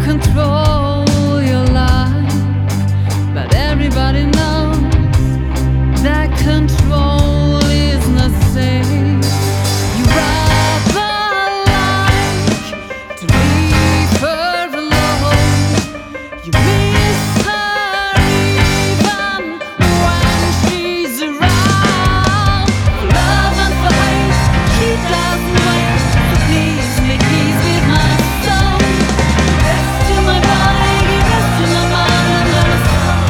control your life, but everybody knows that control is not safe. You rather like to leave her alone. You miss her even when she's around. Love and fight, she doesn't wait. So please make peace with my soul. Rest to my body, give rest to my mind. I'm gonna stop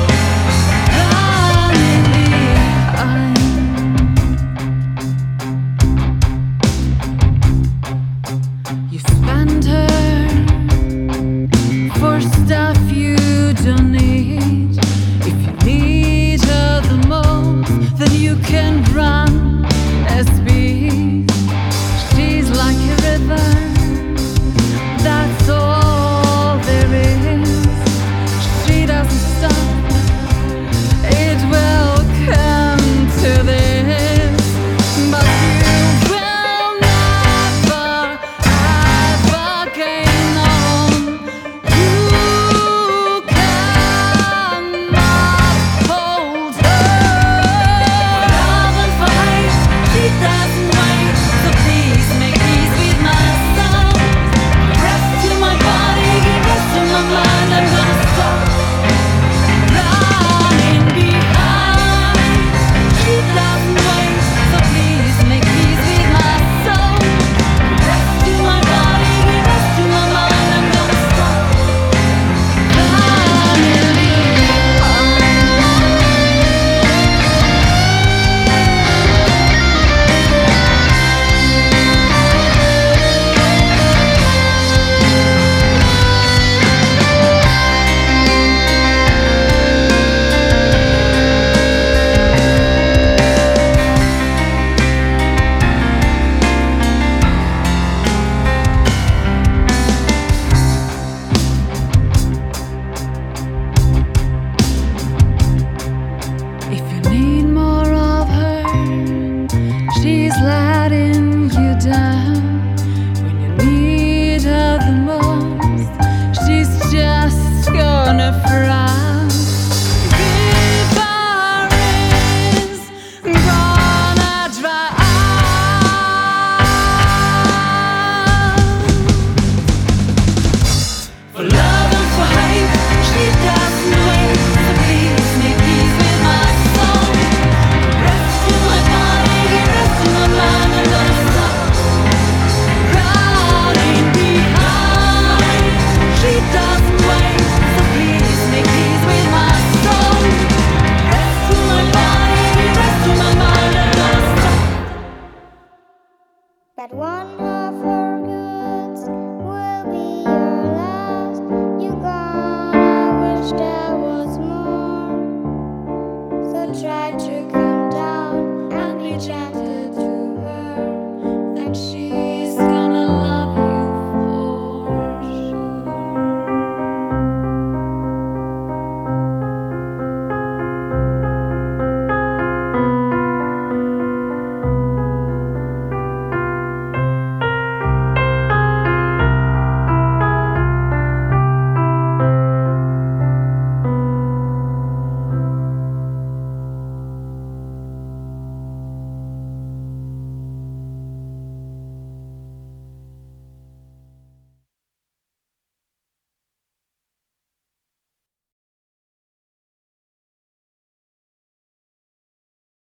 running behind. You spend her for stuff you don't need. If you need her the most, then you can run at speed. She's like a river, that's all there is. She doesn't stop, it will come to this. But you will never ever gain on. You cannot hold her. Love and fight, she doesn't wait. So please make peace with my soul. Rest to my body, give rest to my mind. I'm gonna stop running behind. She doesn't wait. So please make peace with my soul. Rest to my body, give rest to my mind. I'm gonna stop running If you need more of her, she's letting you down. When you need her the most, she's just gonna frown. The river is gonna dry out. For love and fight, she doesn't wait. So please make peace with my soul. Rest to my body, give rest to my mind. I'm gonna stop running behind. She doesn't wait. So please make peace with my soul. Rest to my body, give rest to my mind. I'm gonna stop. But one of her goods will be your last. You're gonna wish there was more. So try to calm down and be gentle.